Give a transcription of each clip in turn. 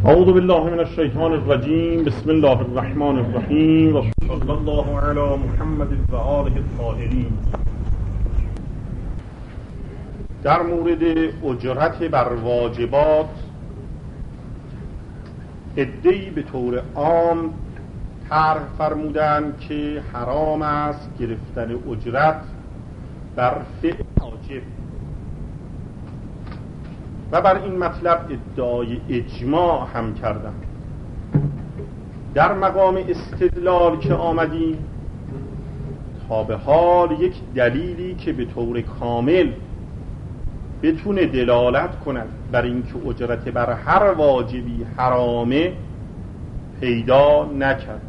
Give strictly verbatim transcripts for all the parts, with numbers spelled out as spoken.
اعوذ بالله من الشیطان الرجیم. بسم الله الرحمن الرحیم و صلی الله علی محمد و آله الطاهرین. در مورد اجرت بر واجبات عده‌ای به طور عام طرح فرمودند که حرام است گرفتن اجرت بر فعل واجب و بر این مطلب ادعای اجماع هم کردند. در مقام استدلال که آمدیم تا به حال یک دلیلی که به طور کامل بتونه دلالت کند بر اینکه اجرت بر هر واجبی حرامه پیدا نکرد.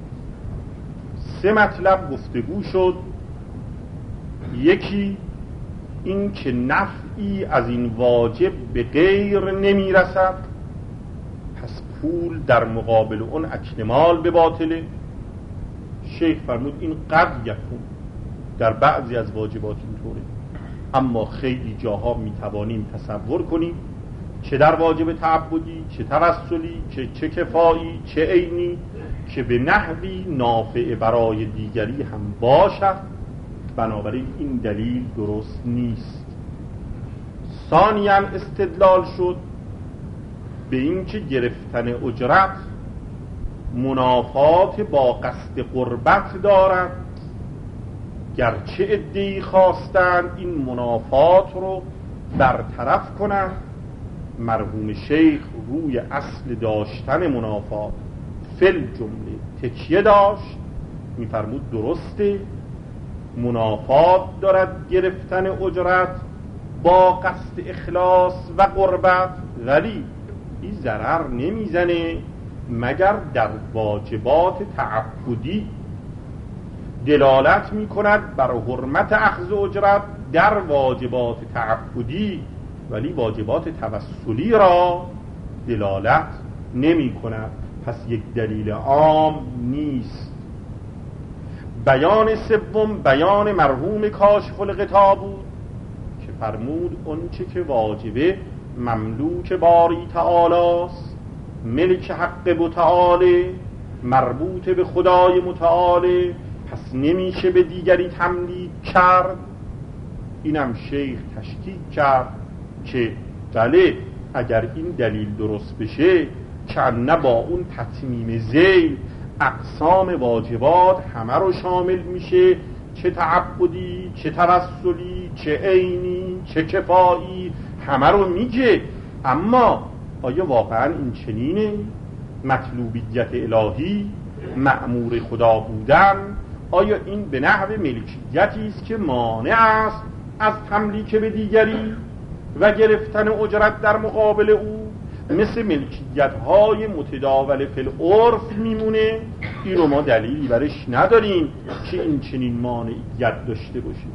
سه مطلب گفتگو شد. یکی این که نفعی از این واجب به غیر نمی رسد، پس پول در مقابل اون اکنمال به باطله. شیخ فرمود این قد یکون، در بعضی از واجبات اینطوره، اما خیلی جاها می توانیم تصور کنیم چه در واجب تعبدی، چه توسلی، چه چه کفایی، چه عینی که به نحوی نافع برای دیگری هم باشد. بنابراین این دلیل درست نیست. ثانیاً استدلال شد به این که گرفتن اجرت منافات با قصد قربت دارد، گرچه عده‌ای خواستند این منافات رو برطرف کنند. مرحوم شیخ روی اصل داشتن منافات فل جمله تکیه داشت، می‌فرمود درسته منافات دارد گرفتن اجرت با قصد اخلاص و قربت، ولی این ضرر نمیزنه مگر در واجبات تعبدی دلالت میکند بر حرمت اخذ اجرت در واجبات تعبدی، ولی واجبات توسلی را دلالت نمی کند. پس یک دلیل عام نیست. بیان سوم بیان مرحوم کاشف الغطا بود که فرمود اون چه که واجبه مملوک باری تعالی است، ملک حق متعالی، مربوط به خدای متعالی، پس نمیشه به دیگری تملیک کرد. اینم شیخ تشکیک کرد که بله اگر این دلیل درست بشه که نه با اون تتمیم ذیل اقسام واجبات همه رو شامل میشه، چه تعبدی، چه توسلی، چه عینی، چه کفایی، همه رو میگه. اما آیا واقعا این چنینه؟ مطلوبیت الهی، مأمور خدا بودن، آیا این به نحو ملکیتی است که مانع است از تملیک به دیگری و گرفتن اجرت در مقابل او؟ مثل ملکیت های متداول فی العرف میمونه. این رو ما دلیلی برش نداریم که این چنین مانعیت داشته باشه.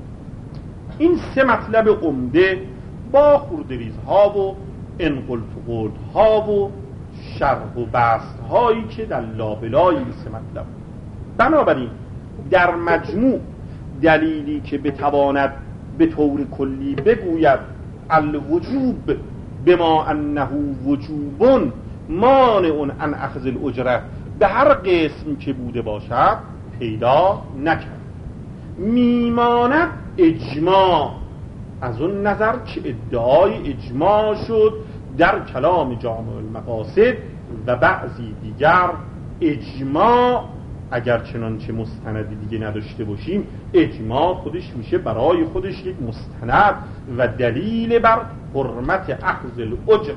این سه مطلب عمده با خردریزها و انقل فقلها و شرح و بسط هایی که در لابلای این سه مطلب. بنابراین در مجموع دلیلی که بتواند به طور کلی بگوید الوجوب بما انه وجوبون مانع عن اخذ الاجره به هر قسم که بوده باشد پیدا نکرد. میماند اجماع. از اون نظر که ادعای اجماع شد در کلام جامع المقاصد و بعضی دیگر اجماع اگر چنانچه مستندی دیگه نداشته باشیم، اجماع خودش میشه برای خودش یک مستند و دلیل بر حرمت اخذ الاجر.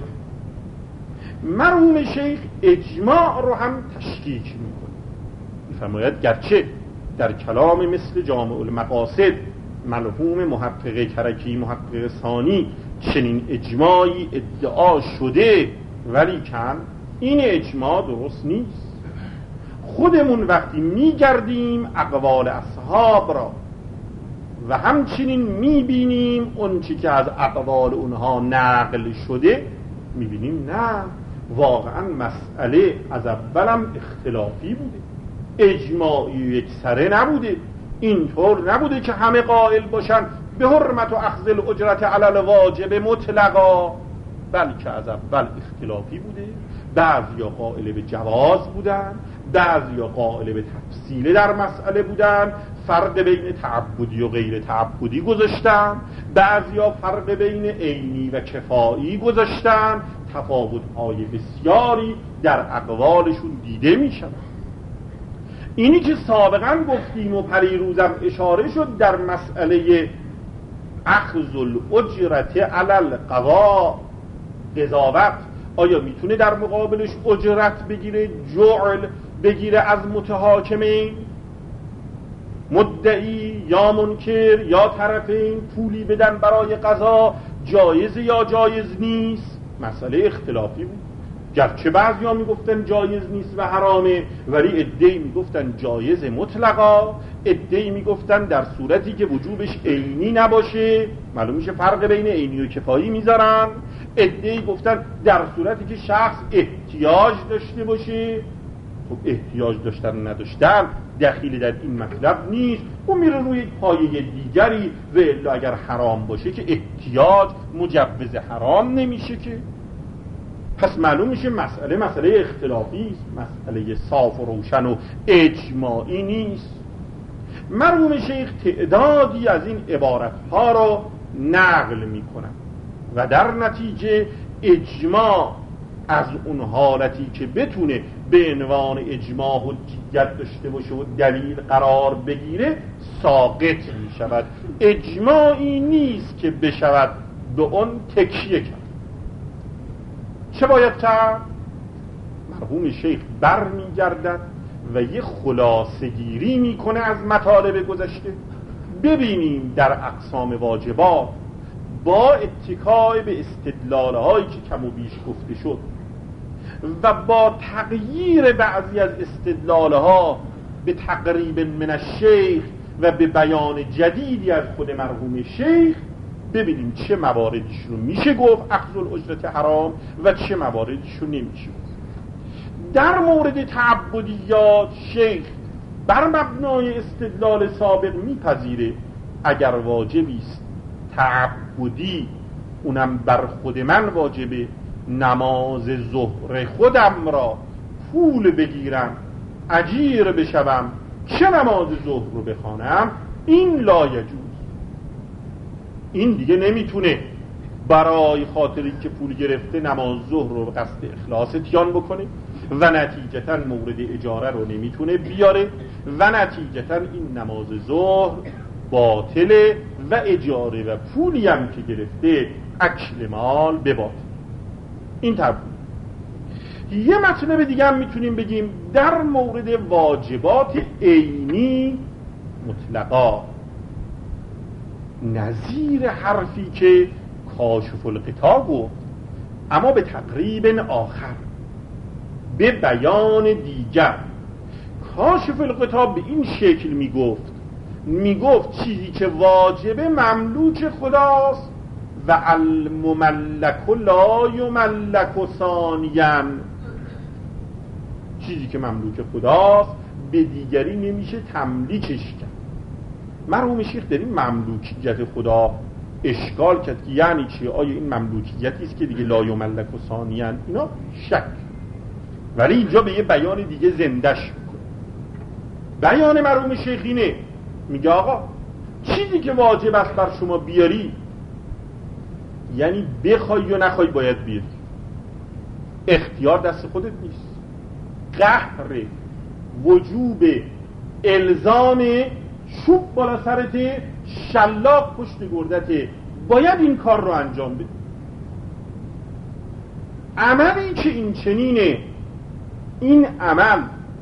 مرحوم شیخ اجماع رو هم تشکیک میکنه، میفرماید گرچه در کلام مثل جامع المقاصد مرحوم محقق کرکی محقق ثانی چنین اجماعی ادعا شده، ولی کن این اجماع درست نیست. خودمون وقتی میگردیم اقوال اصحاب را و همچنین میبینیم اون چی که از اقوال اونها نقل شده، میبینیم نه واقعا مسئله از اولم اختلافی بوده، اجماعی یک سره نبوده. اینطور نبوده که همه قائل باشن به حرمت و اخذ الاجرت علی الواجب مطلقا، بلکه از اول اختلافی بوده، بعضیا قائل به جواز بودن، بعضیا قائل به تفصیل در مسئله بودن، فرق بین تعبدی و غیر تعبدی گذاشتن، بعضیا فرق بین عینی و کفایی گذاشتن، تفاوت‌های بسیاری در اقوالشون دیده میشن. اینی که سابقا گفتیم و پریروزم اشاره شد در مسئله اخذ الاجرت علی القضاء، قضاوت آیا میتونه در مقابلش اجرت بگیره، جعل بگیره از متحاکمین، مدعی یا منکر یا طرفین پولی بدن برای قضا، جایز یا جایز نیست؟ مسئله اختلافی بود. گرچه بعضی ها میگفتن جایز نیست و حرامه، ولی عده‌ای میگفتن جایز مطلقا، عده‌ای میگفتن در صورتی که وجوبش عینی نباشه، معلوم میشه فرق بین عینی و کفایی میذارن، عده‌ای گفتن در صورتی که شخص احتیاج داشته باشه. خب احتیاج داشتن و نداشتن دخیلی در این مطلب نیست، اون میره روی پایه دیگری و الا اگر حرام باشه که احتیاج مجوز حرام نمیشه که. پس معلوم میشه مسئله مسئله اختلافی است، مسئله صاف و روشن و اجماعی نیست. مرحوم شیخ تعدادی از این عبارتها رو نقل میکنن و در نتیجه اجماع از اون حالتی که بتونه به عنوان اجماع حجیت داشته باشه و دلیل قرار بگیره ساقط میشود. اجماعی نیست که بشود به اون تکیه کرد. چه باید کرد؟ مرحوم شیخ بر میگردد و یه خلاصه‌گیری میکنه از مطالب گذشته. ببینیم در اقسام واجبات با اتکای به استدلال‌هایی که کم و بیش گفته شد و با تغییر بعضی از استدلال‌ها به تقریب من الشیخ و به بیان جدیدی از خود مرحوم شیخ، ببینیم چه مواردش رو میشه گفت اخذ الاجرت حرام و چه مواردش رو نمیشه. در مورد تعبدیات شیخ بر مبنای استدلال سابق میپذیره اگر واجبی است تعبدی، اونم بر خود من واجبه، نماز ظهر خودم را پول بگیرم اجیر بشوم چه نماز ظهر رو بخوانم، این لا یجوز. این دیگه نمیتونه برای خاطری که پول گرفته نماز ظهر رو به قصد اخلاص اتیان بکنه و نتیجتا مورد اجاره رو نمیتونه بیاره و نتیجتا این نماز ظهر باطله و اجاره و پولی هم که گرفته اکل مال به باطل. این طرف. یه مطلب دیگه هم میتونیم بگیم در مورد واجبات عینی مطلقا، نظیر حرفی که کاشف الغطا گفت اما به تقریب آخر، به بیان دیگر. کاشف الغطا به این شکل میگفت میگفت چیزی که واجبه مملوک خداست و المملک لا یملک ثانیا، چیزی که مملوک خداست به دیگری نمیشه تملیکش کرد. مرحوم شیخ در این مملوکیت خدا اشکال کرد که یعنی چی؟ آیا این مملوکیتی است که دیگه لا یملک ثانیا؟ اینا شک، ولی اینجا به یه بیان دیگه زندش میکنه. بیان مرحوم شیخ اینه، میگه آقا چیزی که واجب است بر شما بیاری، یعنی بخوای یا نخوای باید بیاری، اختیار دست خودت نیست. قهر وجوب الزام چوب بالا سرت، شلاق پشت گردت، باید این کار رو انجام بدی. عملی که این چنینه، این عمل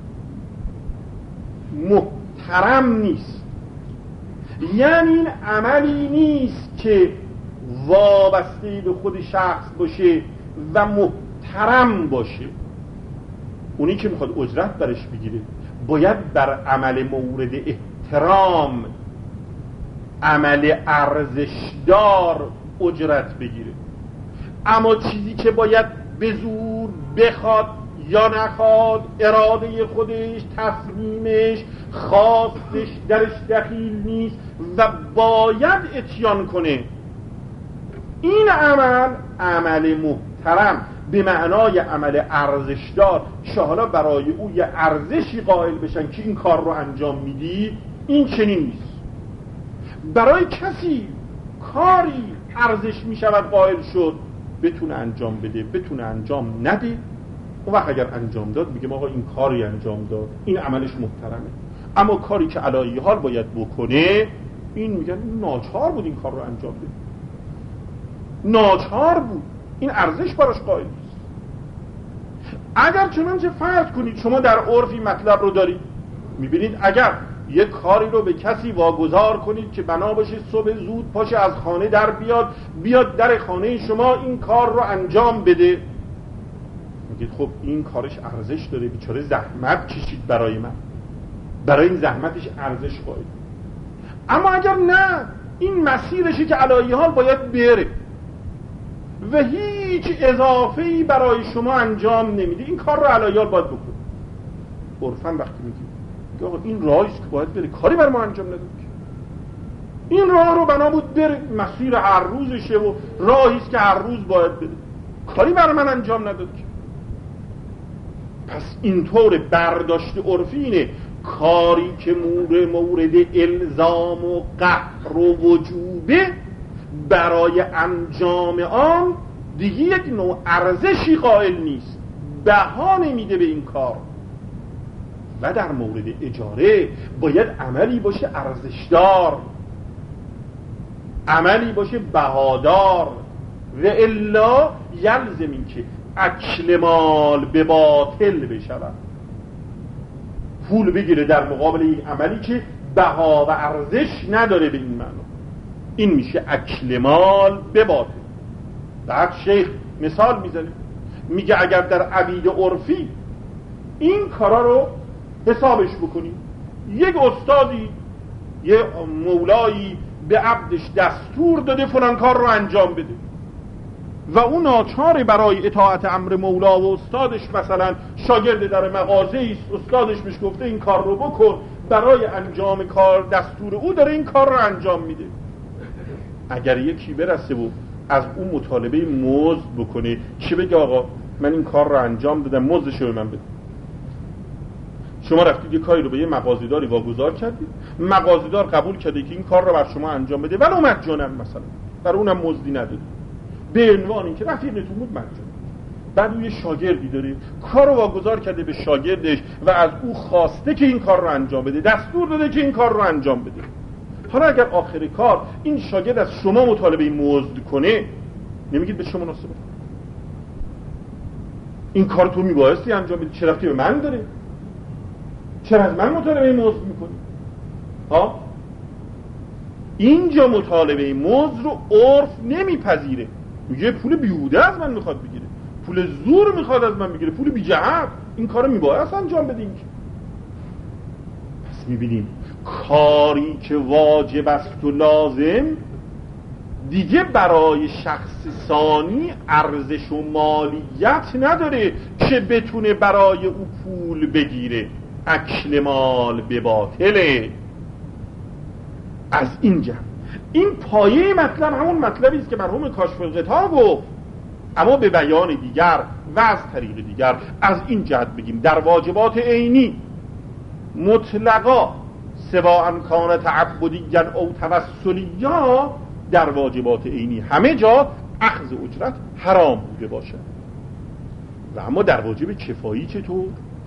محترم نیست، یعنی این عملی نیست که وابسته به خود شخص باشه و محترم باشه. اونی که میخواد اجرت برش بگیره باید بر عمل مورد احترام، عمل ارزشدار اجرت بگیره. اما چیزی که باید به زور بخواد یا نخواد، اراده خودش، تصمیمش، خواستش درش دخیل نیست و باید اتیان کنه، این عمل عمل محترم به معنای عمل ارزشدار که حالا برای او یه ارزشی قائل بشن که این کار رو انجام میدی، این چنین نیست. برای کسی کاری ارزش میشود قائل شد بتونه انجام بده، بتونه انجام نده، اون وقت اگر انجام داد میگم آقا این کاری انجام داد، این عملش محترمه. اما کاری که علایه حال باید بکنه، این میگن ناچار بود این کار رو انجام بده، ناچار بود، این ارزش براش قائل نیست. اگر چنانچه فرض کنید شما در عرفی مطلب رو دارید، میبینید اگر یک کاری رو به کسی واگذار کنید که بنا باشه صبح زود پاشه از خانه در بیاد، بیاد در خانه شما این کار رو انجام بده، میگید خب این کارش ارزش داره، بیچاره زحمت کشید برای من، برای این زحمتش ارزش قائل. اما اگر نه، این مسیرشی که علایه حال باید بره و هیچ اضافه‌ای برای شما انجام نمیده، این کار رو علایه حال باید بکنه. عرفاً وقتی میگید آقا این راهیست که باید بره، کاری بر ما انجام نداد که این راه رو بنا بود بره، مسیر هر روزشه و راهیست که هر روز باید بره، کاری بر من انجام نداد که. پس اینطور برداشت عرفی اینه کاری که مور مورد الزام و قهر و وجوبه، برای انجام آن دیگه یک نوع ارزشی قائل نیست، بها نمیده به این کار. و در مورد اجاره باید عملی باشه ارزشدار، عملی باشه بهادار، و الا یلزم این که اکل مال به باطل بشود، پول بگیره در مقابل یک عملی که بها و ارزش نداره به این معنا، این میشه اکل مال به باطل. بعد شیخ مثال میزنه، میگه اگر در عبید عرفی این کارا رو حسابش بکنیم، یک استادی یه مولایی به عبدش دستور داده فلان کار رو انجام بده و اون ناچاره برای اطاعت امر مولا و استادش، مثلا شاگرد در مغازه است، استادش بهش گفته این کار رو بکن، برای انجام کار دستور او داره این کار رو انجام میده. اگر یکی برسه و از اون مطالبه مزد بکنه، چه بگه آقا من این کار رو انجام دادم، مزدش رو به من بده. شما رفتید یه کاری رو به یه مغازه‌داری واگذار کردید، مغازه‌دار قبول کرده که این کار رو بر شما انجام بده، ولو مجانا، مثلا برای اونم مزدی نداده، به عنوان اینکه رفیقتون بود مجانا. بعد اون یه شاگردی داره، کار رو واگذار کرده به شاگردش و از او خواسته که این کار رو انجام بده، دستور داده که این کار رو انجام بده. حالا اگر آخر کار این شاگرد از شما مطالبه مزد کنه، نمیگید به شما مناسبه؟ این کار تو میبایستی انجام بدی، چه ربطی به من داره؟ چرا از من مطالبه مزد میکنی؟ ها؟ اینجا مطالبه مزد رو عرف نمیپذیره، میگه پول بیهوده از من میخواد بگیره، پول زور میخواد از من بگیره، پول بی جهت، این کارو میبایست انجام بدیم. پس میبینیم کاری که واجب است و لازم دیگه برای شخص ثانی ارزش و مالیت نداره که بتونه برای او پول بگیره. اکل مال به باطله. از اینجا این پایه مطلب همون مطلبی است که مرحوم کاشف الغطا گفت، اما به بیان دیگر و از طریق دیگر. از این جهت بگیم در واجبات عینی مطلقا سواء کان تعبدیا او توسلیا، در واجبات عینی همه جا اخذ اجرت حرام بوده باشد. و اما در واجب کفایی چطور؟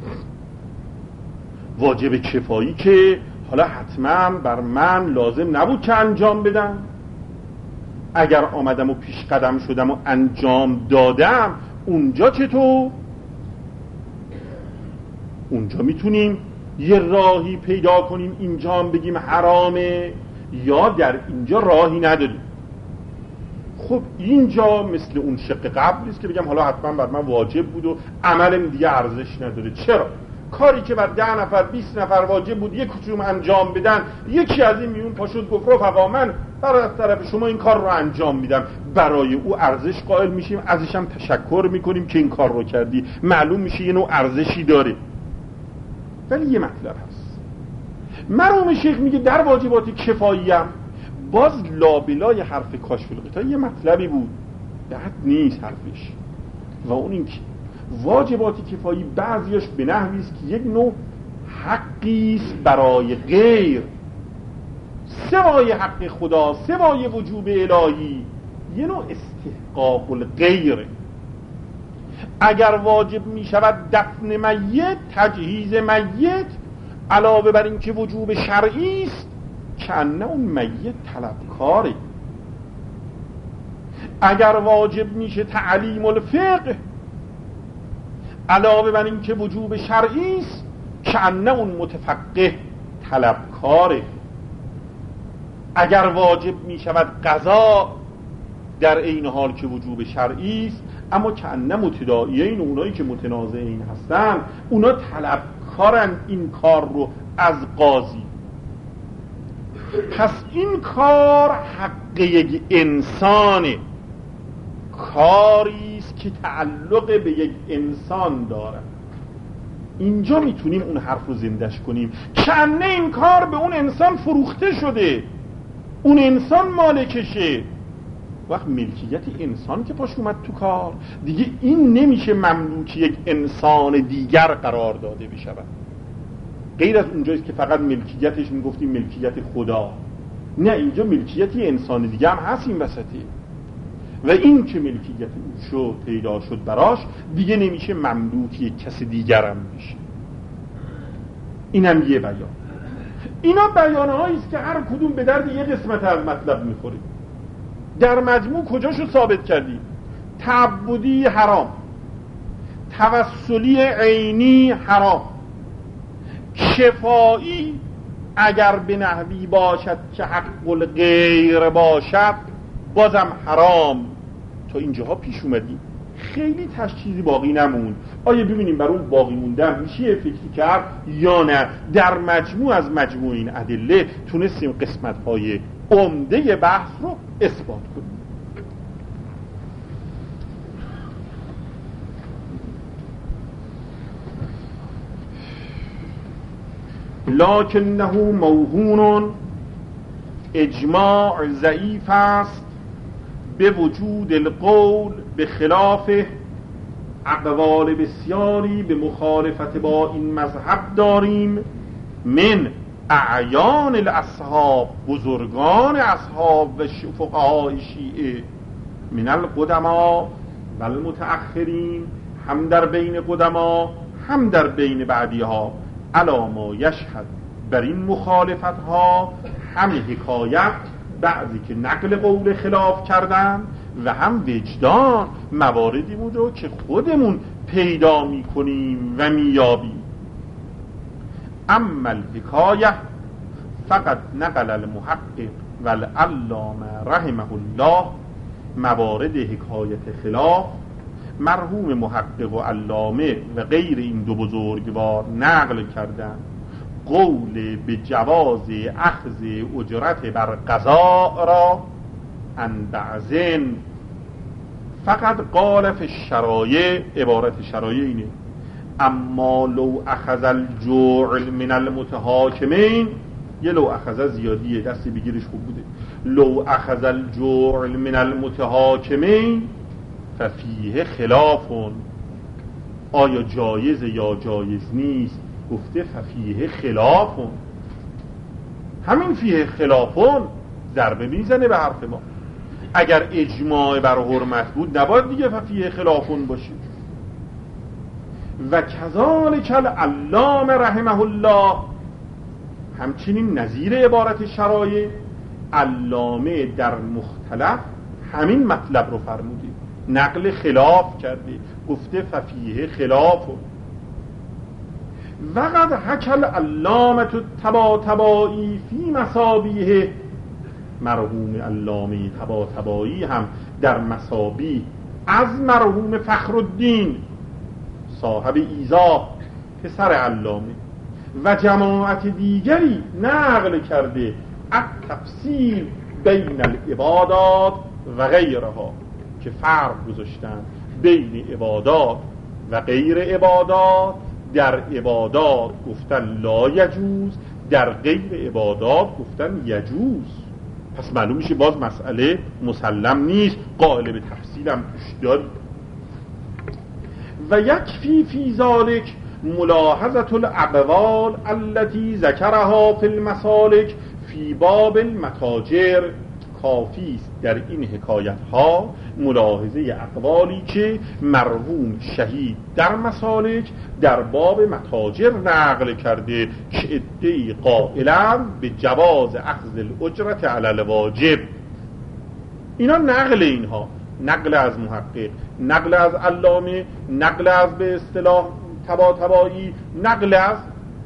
واجب کفایی که حالا حتما بر من لازم نبود که انجام بدم، اگر آمدم و پیش قدم شدم و انجام دادم، اونجا چطور؟ اونجا میتونیم یه راهی پیدا کنیم اینجا هم بگیم حرامه، یا در اینجا راهی نداریم. خب اینجا مثل اون شق قبل است که بگم حالا حتما بر من واجب بود و عملم دیگه ارزش نداره. چرا؟ کاری که بر ده نفر بیست نفر واجب بود یک کدوم انجام بدن، یکی از این میون پاشد گفت رفقا من برای از طرف شما این کار رو انجام میدم، برای او ارزش قائل میشیم، ازش هم تشکر میکنیم که این کار رو کردی، معلوم میشه یه نوع ارزشی داره. ولی یه مطلب هست، مرحوم شیخ میگه در واجبات کفایی هم باز لابلای حرف کاشف الغطا یه مطلبی بود، بد نیست حرفش، و اون این که واجبات کفایی بعضیاش به نحوی است که یک نوع حقیست برای غیر سوای حق خدا، سوای وجوب الهی، یه نوع استحقاق الغیره. اگر واجب می شود دفن میت، تجهیز میت، علاوه بر این که وجوب شرعی است، کنه اون میت طلبکاره. اگر واجب میشه تعلیم الفقه، علاوه بر این که وجوب شرعی است، کنه اون متفقه طلبکاره. اگر واجب می شود قضا، در این حال که وجوب شرعی است، اما کنه متداعیین، اونایی که متنازعین هستن، اونا طلبکارن این کار رو از قاضی. پس این کار حق یک انسانه، کاری است که تعلق به یک انسان داره. اینجا میتونیم اون حرف رو زندش کنیم. کنه این کار به اون انسان فروخته شده، اون انسان مالکشه. وقت ملکیت انسان که پاش اومد تو کار، دیگه این نمیشه مملوک یک انسان دیگر قرار داده بشود. غیر از اونجاییست که فقط ملکیتش میگفتیم ملکیت خدا، نه، اینجا ملکیت انسان دیگه هم هست این وسطی، و این که ملکیت او شد پیدا شد براش، دیگه نمیشه مملوک یک کس دیگر هم بشه. اینم یه بیان. اینا بیانهایی است که هر کدوم به درد یه قسمت از مطلب میخوره. در مجموع کجاشو ثابت کردیم؟ تعبدی حرام، توسلی عینی حرام، شفایی اگر به نحوی باشد که حق الغیر باشد بازم حرام. تا اینجاها پیش اومدیم، خیلی تشخیصی باقی نموند. آیا ببینیم بر اون باقی موندن میشه فکری کرد یا نه؟ در مجموع از مجموع این ادله تونستیم قسمت‌های عمده بحث رو اثبات کنیم. لکنه موهون، اجماع ضعیف است به وجود القول، به خلاف اقوال بسیاری به مخالفت با این مذهب داریم. من اعیان الاصحاب، بزرگان اصحاب و فقهای شیعه، من القدما و المتأخرین، هم در بین قدما هم در بین بعدی ها، علا ما یشهد، بر این مخالفت ها هم حکایت، بعضی که نقل قول خلاف کردن، و هم وجدان، مواردی بود که خودمون پیدا می کنیم و می یابیم. اما الحکایه فقط نقل المحقق و العلامه رحمه الله، موارد حکایت خلاف مرحوم محقق و علامه و غیر این دو بزرگوار نقل کردن قول به جواز اخذ اجرت بر قضا را عن بعضن. فقط قال فی الشرایع، عبارت شرایع اینه، اما لو اخذ الجوع من المتحاکمین، یه لو اخذ زیادیه، دستی بگیرش خوب بوده، لو اخذ الجوع من المتحاکمین ففیه خلافون، آیا جایز یا جایز نیست؟ گفته ففیه خلافون. همین فیه خلافون ضربه میزنه به حرف ما. اگر اجماع بر حرمت بود نباید دیگه ففیه خلافون باشه. و کذالک العلامه رحمه الله، همچنین نظیر عبارت شرایع، علامه در مختلف همین مطلب رو فرموده، نقل خلاف کرده، گفته ففیه خلافون. وقد حکی العلامه الطباطبایی فی مصابیه، مرحوم علامه طباطبایی هم در مصابیح از مرحوم فخرالدین صاحب ایضاح پسر علامه و جماعت دیگری نقل کرده التفصیل بین العبادات و غیرها، که فرق گذاشتن بین عبادات و غیر عبادات. در عبادات گفتن لا یجوز، در غیر عبادات گفتن یجوز. پس معلوم میشه باز مسئله مسلم نیست، قائل به تفصیل هم توش داری. و یکفی فی ذالک ملاحظه الاقوال التي ذکرها فی المسالک فی باب المتاجر. کافی است در این حکایت ها ملاحظه اقوالی که مرحوم شهید در مسالک در باب متاجر نقل کرده که عده‌ای قائلند به جواز اخذ الاجرت علی الواجب. اینا نقل اینها، نقل از محقق، نقل از علامه، نقل از به اصطلاح طباطبایی، نقل از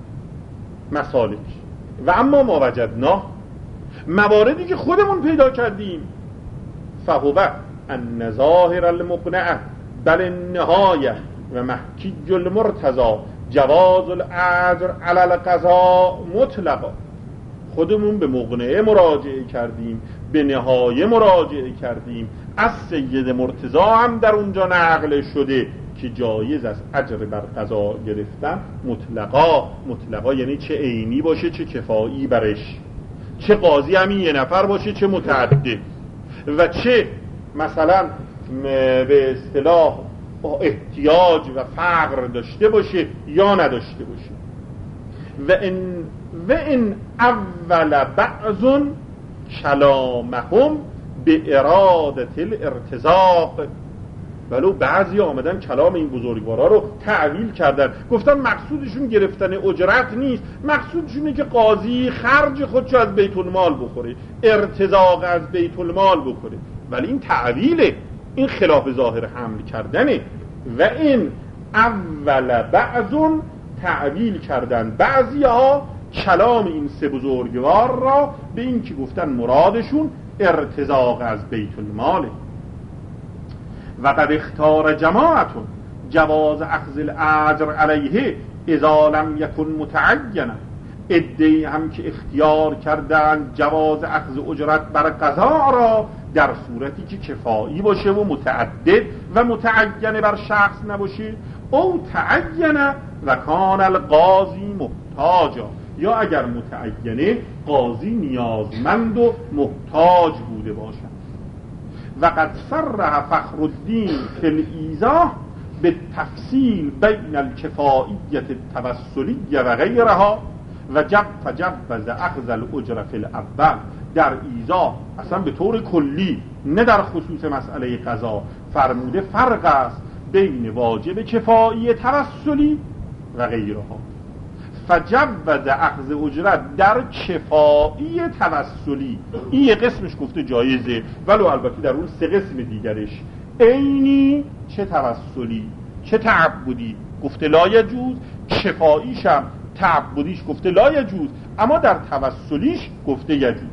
مسالک. و اما ما وجدنا، مواردی که خودمون پیدا کردیم، فهو ان ظاهر المقنع بل النهایه و محکی المرتضی جواز الاجر علی القضاء مطلقا. خودمون به مقنعه مراجعه کردیم، به نهایه مراجعه کردیم، از سید مرتضی هم در اونجا نقل شده که جایز است اجر بر قضا گرفتن مطلقا. مطلقا یعنی چه عینی باشه چه کفایی برش، چه قاضی همین یه نفر باشه چه متعدد، و چه مثلا به اصطلاح احتیاج و فقر داشته باشه یا نداشته باشه. و ان و ان اول بعض کلامهم به اراده الارتزاق. ولو بعضی آمدن کلام این بزرگوارا رو تعویل کردن، گفتن مقصودشون گرفتن اجرت نیست، مقصودشونه که قاضی خرج خودشو از بیت المال بخوره، ارتزاق از بیت المال بخوره. ولی این تعویله، این خلاف ظاهر حمل کردنه. و این اول بعضون تعویل کردن بعضی ها کلام این سه بزرگوار را به این که گفتن مرادشون ارتزاق از بیت الماله. و قد اختار جماعتون جواز اخذ الاجر علیه اذا لم یکن متعینا. عده‌ای هم که اختیار کردن جواز اخذ اجرت بر قضا را در صورتی که کفایی باشه و متعدد و متعین بر شخص نباشه، او تعین و کان القاضی محتاجا، یا اگر متعینه قاضی نیازمند و محتاج بوده باشد. و قد صرح فخر الدین فی الایضاح به تفصیل بین الکفائیت التوسلیه و غیرها و جب فجوز اخذ الاجر فی الاول. در ایضاح اصلا به طور کلی نه در خصوص مسئله قضا فرموده فرق است بین واجب کفایی توسلی و غیرها. فجوز اخذ اجرت در کفایی توسلی، این یه قسمش گفته جایزه، ولو البته در اون سه قسم دیگرش عینی چه توسلی چه تعبدی گفته لا یجوز، کفاییش هم تعبدیش گفته لا یجوز، اما در توسلیش گفته یجوز.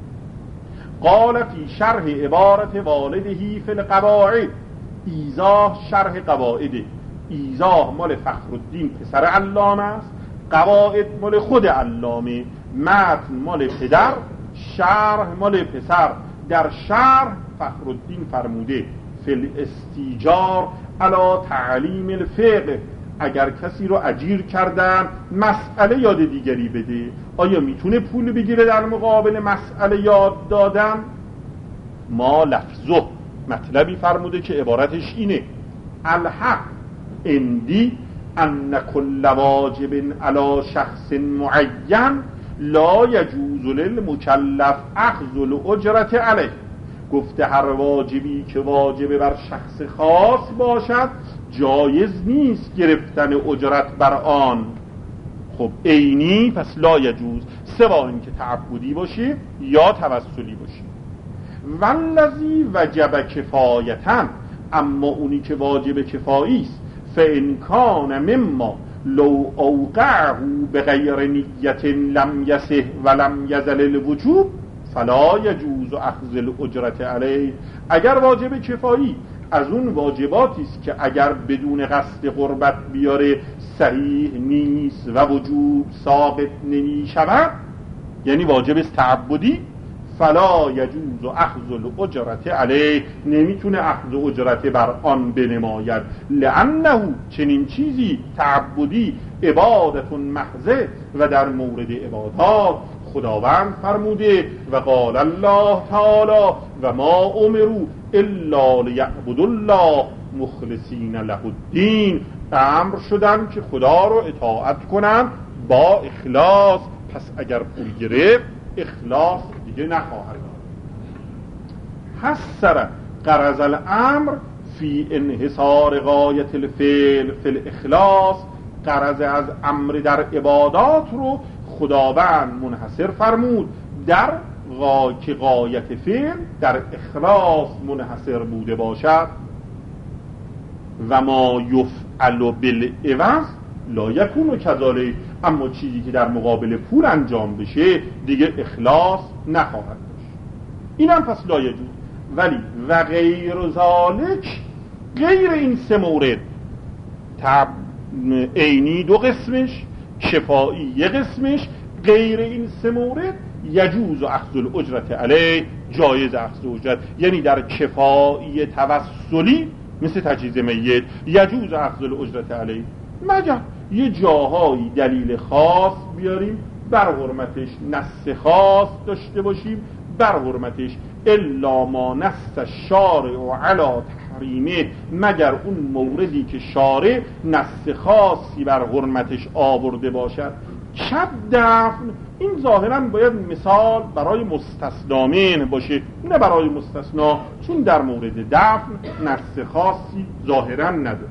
قال فی شرح عبارت والدهی فی القواعد. ایضاح شرح قواعده. ایضاح مال فخرالدین پسر علامه است، قواعد مال خود علامه، متن مال پدر، شرح مال پسر. در شرح فخرالدین فرموده فی الاستیجار علی تعلیم الفقه. اگر کسی رو اجیر کردن مسئله یاد دیگری بده، آیا میتونه پول بگیره در مقابل مسئله یاد دادن؟ ما لفظه مطلبی فرموده که عبارتش اینه: الحق اندی ان کل واجب علی شخص معین لا یجوز للمکلف اخذ الاجرت علیه. گفته هر واجبی که واجب بر شخص خاص باشد جایز نیست گرفتن اجرت بر آن. خب عینی پس لا یجوز، سوا اینکه تعبدی باشه یا توسلی باشه. والذی وجب کفایتا، اما اونی که واجب کفایی است، فان کان مما لو اوقعه بغیر نیت لم یصح ولم یزل الوجوب فلا یجوز اخذ الاجرت علیه. اگر واجب کفایی از اون واجباتی است که اگر بدون قصد قربت بیاره صحیح نیست و وجوب ثابت نمی شود، یعنی واجب تعبدی، فلا یجوز اخذ الاجرت علیه، نمیتونه اخذ اجرت بر آن بنماید. لانه چنین چیزی تعبدی عبادت محضه، و در مورد عبادات خداوند فرموده و قال الله تعالی و ما امروا الا لیعبدوا الله مخلصین له الدین، امر شدن که خدا رو اطاعت کنن با اخلاص، پس اگر پول گرفت اخلاص دیگه نخواهد. حسر غرض الامر فی انحصار غایت الفعل فی الاخلاص، غرض از امر در عبادات رو خداوند منحصر فرمود در غا... که غایت فعل در اخلاص منحصر بوده باشد. و ما یفعل بالعوض لا یکون کذالک، اما چیزی که در مقابل پول انجام بشه دیگه اخلاص نخواهد داشت. اینم پس لا یجوز. ولی و غیر ذالک، غیر این سه مورد، تب عینی دو قسمش، شفایی یک قسمش، غیر این سه مورد یجوز و اخذ الاجرت علیه، جایز اخذ اجرت، یعنی در کفایی توسلی مثل تجهیز میت یجوز اخذ الاجرت علیه، مگر یه جاهایی دلیل خاص بیاریم بر حرمتش، نص خاص داشته باشیم بر حرمتش، الا ما نص الشارع علی تحریمه، مگر اون موردی که شارع نص خاصی بر حرمتش آورده باشد. شب دفن، این ظاهرا باید مثال برای مستثنا منه باشه، نه برای مستثنا، چون در مورد دفن نص خاصی ظاهرا نداره.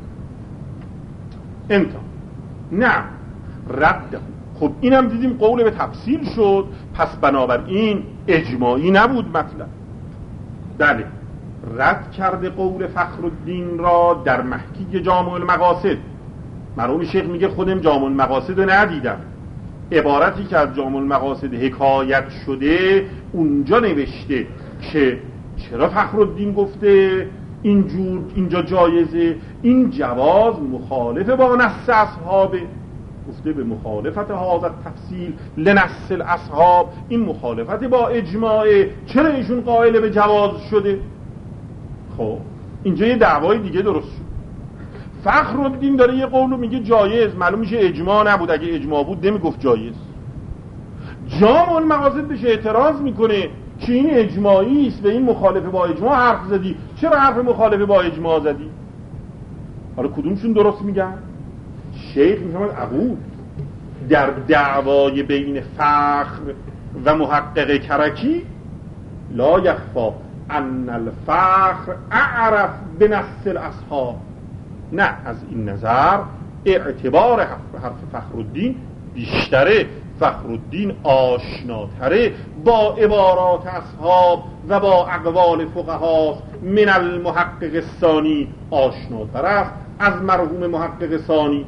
انتا نه رد. خب اینم دیدیم قول به تفصیل شد، پس بنابراین اجماعی نبود مطلب. بله، رد کرده قول فخرالدین را در محکی جامع المقاصد. مرحوم شیخ میگه خودم جامع المقاصد رو ندیدم، عبارتی که از جامع المقاصد حکایت شده اونجا نوشته که چرا فخرالدین گفته اینجور اینجا جایزه، این جواز مخالف با نص اصحابه، گفته به مخالفت هذا تفصیل لنص الاصحاب، این مخالفت با اجماعه، چرا ایشون قائل به جواز شده؟ خب اینجا یه دعوای دیگه درست شد. فخرالدین داره یه قولو میگه جایز، معلوم میشه اجماع نبود، اگه اجماع بود نمیگفت جایز. جامع المقاصد بهش اعتراض میکنه که این اجماعی است و این مخالف با اجماع حرف زدی، چرا حرف مخالف با اجماع زدی؟ حالا کدومشون درست میگن؟ شیخ میفهمد ابو در دعوای بین فخر و محقق کرکی لا یخفا ان الفخر اعرف بنص الاصحاب، نه از این نظر اعتبار حرف فخرالدین بیشتره، فخرالدین آشناتره با عبارات اصحاب و با اقوال فقها، من المحقق الثانی آشناتر است از مرحوم محقق ثانی.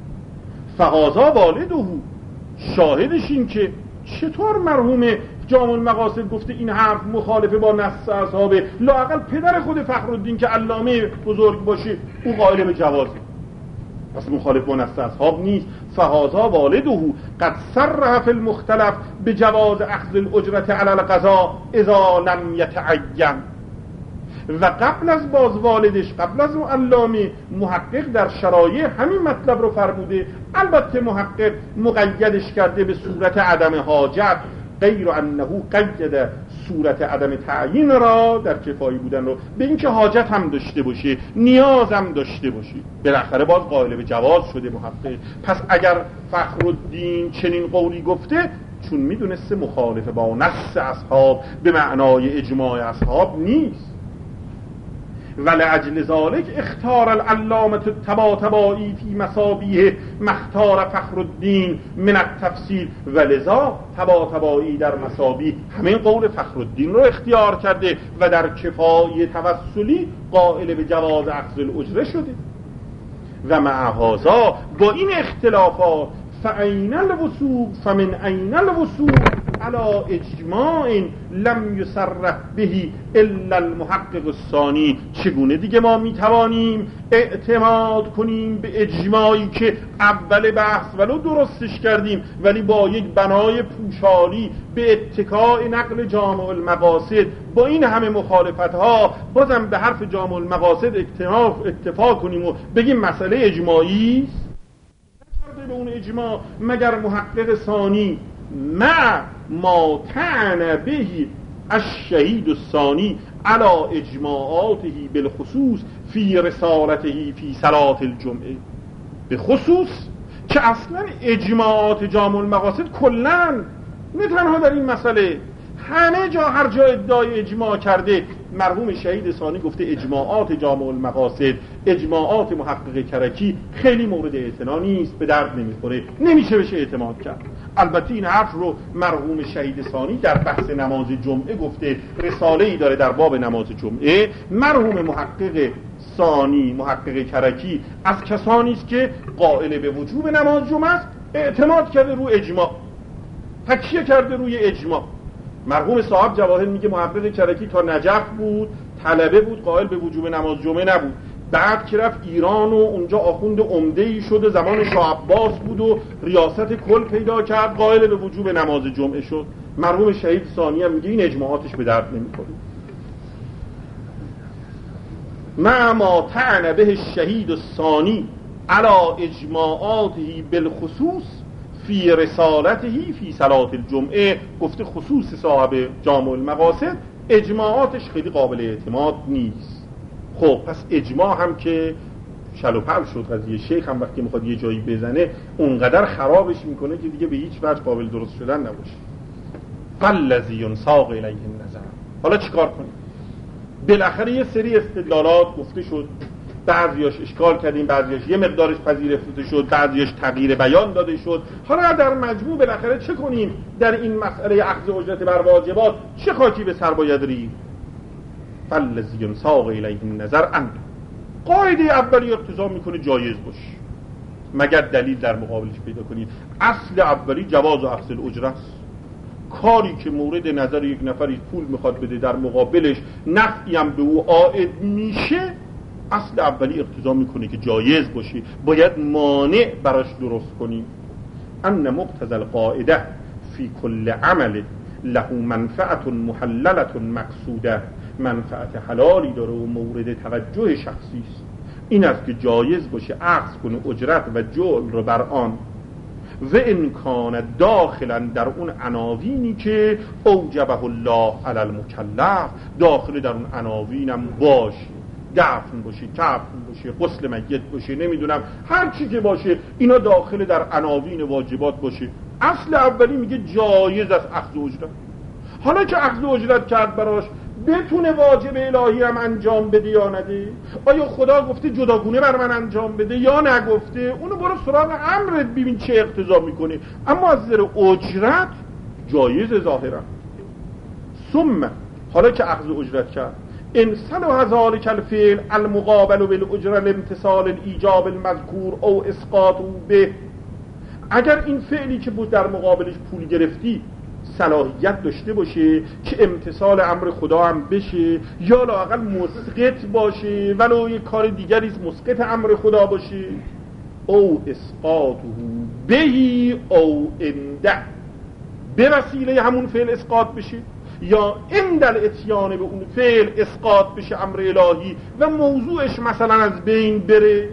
فهذا والده، شاهدش این که چطور مرحوم جامع المقاصد گفته این حرف مخالف با نص اصحابه، لااقل پدر خود فخرالدین که علامه بزرگ باشه او قائل به جوازه، پس مخالف با نص اصحاب نیست. فهذا والده قد صرح فی المختلف بجواز اخذ الاجرت علی القضاء اذا لم یتعین، و قبل از باز والدش، قبل از اون علامه محقق در شرایع همین مطلب رو فرموده، البته محقق مقیدش کرده به صورت عدم حاجت، غیر انه قید صورت عدم تعیین را در کفایی بودن رو به اینکه حاجت هم داشته باشه، نیاز هم داشته باشه، بالاخره باز قائل به جواز شده محقق. پس اگر فخرالدین چنین قولی گفته، چون میدونسته مخالف با نص اصحاب به معنای اجماع اصحاب نیست، ولعجل ذلك اختار العلامة الطباطبایی فی مثابیه مختار فخرالدین من التفصیل، ولذا طباطبایی در مثابیه همین قول فخرالدین رو اختیار کرده و در کفای توسلی قائل به جواز اخذ الاجره شده. و مع هذا با این اختلافات فعین الوثوق فمن عین الوثوق علی اجماع لم یصرح به الا المحقق الثانی، چگونه دیگه ما میتوانیم اعتماد کنیم به اجماعی که اول بحث ولو درستش کردیم ولی با یک بنای پوشالی به اتکاء نقل جامع المقاصد، با این همه مخالفت ها بازم به حرف جامع المقاصد اتفاق کنیم و بگیم مسئله اجماعی است؟ به اون اجماع مگر محقق ثانی مع ما طعن به الشهید الثانی على اجماعاته بالخصوص فی رسالته فی صلاة الجمعه، به خصوص که اصلا اجماعات جامع المقاصد کلن، نه تنها در این مسئله، همه جا هر جا ادعای اجماع کرده. مرحوم شهید ثانی گفته اجماعات جامع المقاصد، اجماعات محقق کرکی خیلی مورد اعتنا نیست، به درد نمیخوره، نمیشه بهش اعتماد کرد. البته این حرف رو مرحوم شهید ثانی در بحث نماز جمعه گفته، رساله‌ای داره در باب نماز جمعه. مرحوم محقق ثانی، محقق کرکی، از کسانی است که قائل به وجوب نماز جمعه است، اعتماد کرده رو اجماع، تکیه کرده روی اجماع. مرحوم صاحب جواهر میگه محقق کرکی تا نجف بود، طلبه بود، قائل به وجوب نماز جمعه نبود. بعد که رفت ایران و اونجا آخوند عمده‌ای شد، زمان شاه عباس بود و ریاست کل پیدا کرد، قائل به وجوب نماز جمعه شد. مرحوم شهید ثانی هم میگه این اجماعاتش به درد نمیخوره. مع ما طعن به الشهید الثانی علی اجماعاته بالخصوص فی رسالته فی صلاة الجمعه، گفته خصوص صاحب جامع المقاصد اجماعاتش خیلی قابل اعتماد نیست. خب پس اجماع هم که شل و پل شد قضیه، شیخ هم وقتی میخواد یه جایی بزنه اونقدر خرابش میکنه که دیگه به هیچ وجه قابل درست شدن نباشه. فالذی ینساق الیه النظر. حالا چیکار کنیم؟ بالاخره یه سری استدلالات گفته شد، بعضیاش اشکال کردیم، بعضیاش یه مقدارش پذیرفته شد، بعضیاش تغییر بیان داده شد. حالا در مجموع بالاخره چه کنیم در این مسئله اخذ اجرت بر واجبات؟ چه خاکی به سر باید ریخت؟ فالذی ینساق الیه النظر ان، قاعده اولی اقتضا میکنه جایز باشه مگر دلیل در مقابلش پیدا کنید. اصل اولی جواز اخذ الاجره است. کاری که مورد نظر یک نفری پول میخواد بده، در مقابلش نفعی هم به او عائد میشه، اصل اولی اقتضا میکنه که جایز باشه، باید مانع براش درست کنیم. ان مقتضى القاعده فی کل عمل له منفعت محللت مقصوده، منفعت حلالی داره و مورد توجه شخصی است. این است که جایز باشه اخذ کنه اجرت و جعل رو بر آن، و امکان داخلا در اون عناوینی که اوجبه الله علی المکلف، داخل در اون عناوینم باشه، دفن باشه، کفن باشه، غسل میت باشه، نمیدونم هر چی که باشه، اینا داخل در عناوین واجبات باشه. اصل اولی میگه جایز است اخذ اجرت. حالا که اخذ اجرت کرد براش، بتونه واجب الهی هم انجام بده یا نده؟ آیا خدا گفته جداگونه بر من انجام بده یا نگفته؟ اونو برو سراغ امرت ببین چه اقتضا میکنه. اما از نظر اجرت جایز ظاهرا. ثم حالا که اخذ اجرت کرد، ان صلح ذلك الفعل المقابل بالاجره لامتثال الايجاب المذکور او اسقاطه به، اگر این فعلی که بود در مقابلش پول گرفتی صلاحیت داشته باشه که امتثال امر خدا هم بشه، یا لااقل مسقط باشه، ولو یک کار دیگری مسقط امر خدا باشه، او اسقاطه بهی او انده، به وسیله همون فعل اسقاط بشه، یا اندل اتیان به اون فعل اسقاط بشه امر الهی و موضوعش مثلا از بین بره،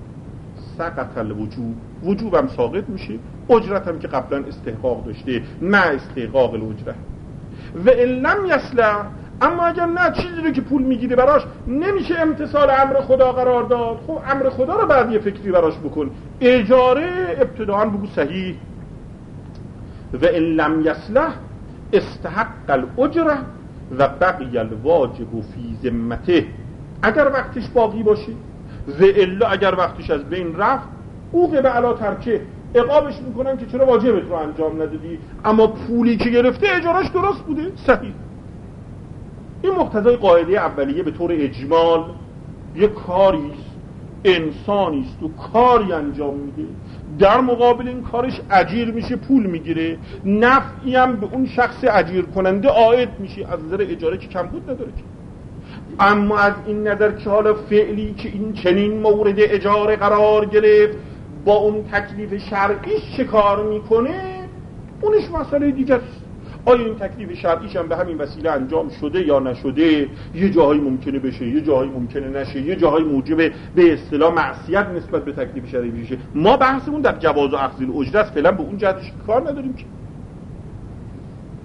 سقط الوجوب، وجوبم ساقط میشه، اجرتم که قبلا استحقاق داشته نه استحقاق الاجره. و ان لم یصلح، اما اگر نه چیزی رو که پول میگیره براش نمیشه امتثال امر خدا قرار داد، خب امر خدا رو بعد یه فکری براش بکن. اجاره ابتداء بگو صحیح. و ان لم یصلح استحق الاجره و بقی الواجب فی ذمته، اگر وقتش باقی باشه، و الا اگر وقتش از بین رفت، اوقب علی ترکه، عقابش میکنن که چرا واجبت رو انجام ندادی، اما پولی که گرفته اجارش درست بوده، صحیح. این مقتضای قاعده اولیه به طور اجمال. یک کاریست، انسانیست و کاری انجام میده، در مقابل این کارش اجیر میشه، پول میگیره، نفعی هم به اون شخص اجیر کننده عائد میشه، از نظر اجاره که کم بود نداره که. اما از این نظر که حالا فعلی که این چنین مورد اجاره قرار گرفت با اون تکلیف شرعیش چه کار میکنه، اونش مسئله دیگه است. آیا این تکلیف شرعیش هم به همین وسیله انجام شده یا نشده؟ یه جاهایی ممکنه بشه، یه جاهایی ممکنه نشه، یه جاهایی موجب به اصطلاح معصیت نسبت به تکلیف شرعی بشه. ما بحثمون در جواز و اخذ الاجره است، فعلا به اون جهتش کار نداریم که.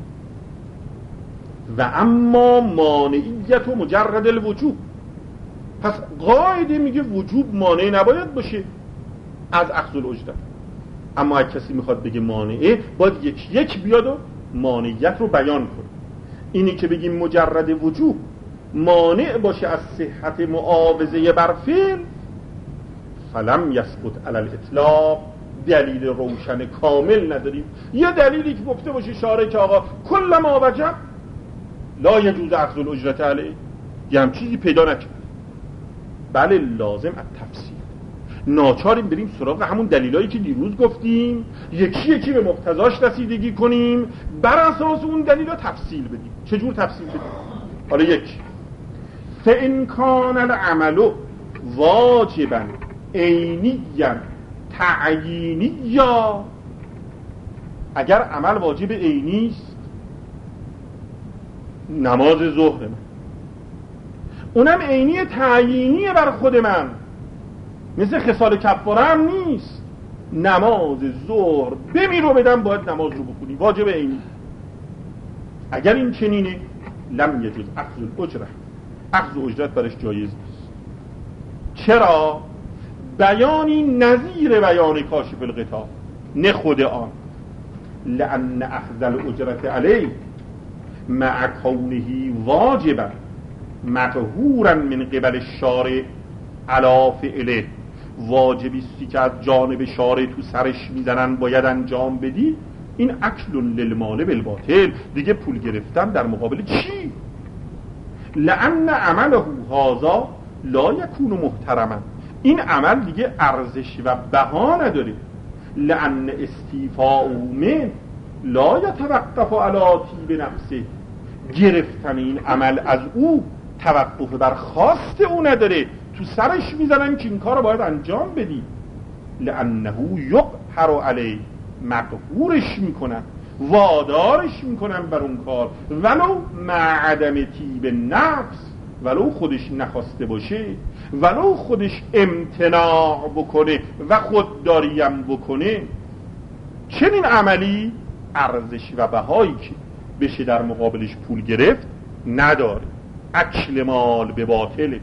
و اما مانعیت و مجرد الوجوب. پس قاعده میگه وجوب مانع نباید باشه از اخذ الاجرت، اما اگه کسی میخواد بگه مانعه باید یک یک بیاد و مانعیت رو بیان کنه. اینی که بگیم مجرد وجوب مانع باشه از صحت معاوضه بر فعل، فلم یثبت علی الاطلاق، دلیل روشن کامل نداریم. یه دلیلی که گفته باشه شارع که آقا کل ما وجب لا یجوز اخذ الاجرت علیه، یه هم چیزی پیدا نکرد. بله لازم التفصیل، ناچاریم بریم سراغ همون دلیلایی که دیروز گفتیم، یکی یکی به مقتضاش رسیدگی کنیم، بر اساس اون دلیلا تفصیل بدیم. چجور تفصیل بدیم؟ حالا یک، فإن کان العمل واجبا عینیا تعیینیا، اگر عمل واجب عینی است، نماز ظهر من اونم عینی تعیینیه بر خود من، مثل خصال کفاره هم نیست. نماز ظهر بمیر و بدم باید نماز رو بخونی، واجب عینی. اگر این چنینه لم یجوز اخذ الاجره، اخذ اجرت برش جایز نیست. چرا؟ بیانی نظیر بیان کاشف الغطا، نه خود آن. لأن اخذ الاجرت علیه مع کونه واجبا مقهورا من قبل الشارع علی فعله، واجبیستی که از جانب شارع تو سرش میزنن باید انجام بدی، این اکل للمال بالباطل، دیگه پول گرفتن در مقابل چی؟ لأن عمله هذا لا یکون محترما، این عمل دیگه ارزش و بها نداره. لأن استیفاء من لا یتوقف علی طیب نفسه، گرفتن این عمل از او توقف بر خواست او نداره، تو سرش میزنن که این کار رو باید انجام بدی. لأنه یقهر علیه، مقهورش میکنن، وادارش میکنن بر اون کار، ولو مع عدم طیب نفس، ولو خودش نخواسته باشه، ولو خودش امتناع بکنه و خودداریم بکنه. چنین عملی ارزش و بهایی که بشه در مقابلش پول گرفت نداره، اکل مال به باطله.